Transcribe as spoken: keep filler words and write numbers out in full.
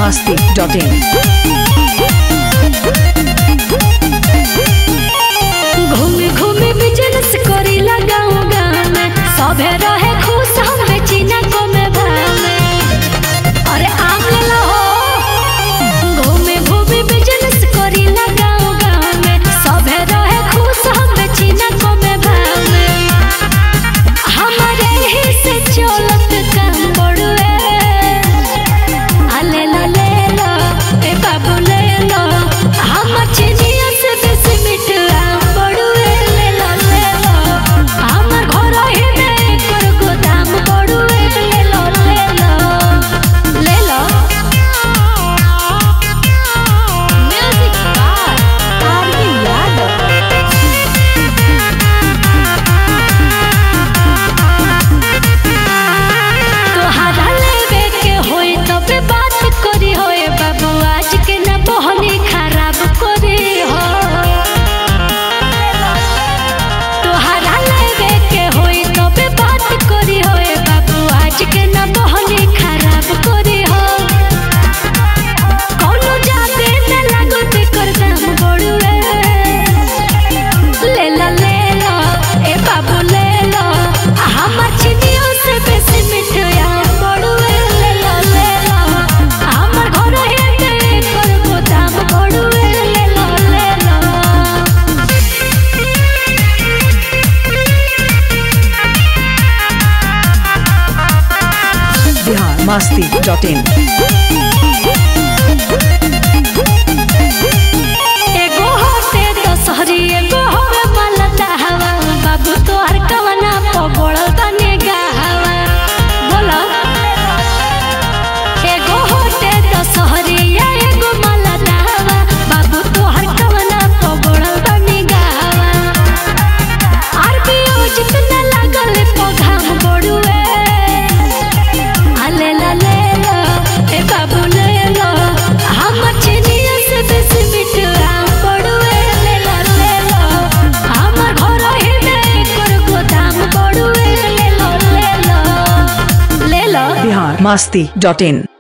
Masti dot in. घूमी घूमी business करी लगाओ गाँव में सभे रहे खुश हम बेची ना कमे भाव में। अरे आम ले लो घूमी घूमी बिजनेस करी लगाओ गाँव में सभे रहे खुश हम बेची ना कमे भाव में। हमारे ही से चलत काम बड़ुए आ ले लो ले लो ए बाबू ले लो हमर चिनिया से बेसी मीठ आम बड़ुए ले लो ले लो हमर घर ही में एकर गोदाम बड़ुए ले लो ले लो ले लो। म्यूजिक बार आरवी यादव। तोहरा लेवे के होई तबे बात करी होए बाबू आज के ना बहनी खराब करी हो। तोहरा लेवे के होई तबे बात करी होए बाबू आज के ना बहनी खराब करी हो। कौनो जाते न लागो ते कर दाम बड़ुए ले लो ले लो ए बाबू ले लो हमर चिनियों से बेसी मीठ आम बड़ुए ले लो ले लो हमर घर ही में एकर गोदाम बड़ुए ले लो ले लो। बिहार मस्ती डॉट इन। एगो होते दशहरी एगो होवे मलता हवा बाबू तोहर कवना पगड़ल तने गावा बोलो। एगो होते दशहरी एगो मलता हवा बाबू तोहर कवना पगड़ल तने गावा। आर बियो जितना लागल पघाम बड़ुए आ ले लो ले लो ए बाबू ले लो हमर चिनिया से बेसी मीठ आम बड़ुए ले लो ले लो हमर घर ही में एकर गोदाम बड़ुए ले लो ले लो ले लो। बिहार मस्ती डॉट इन।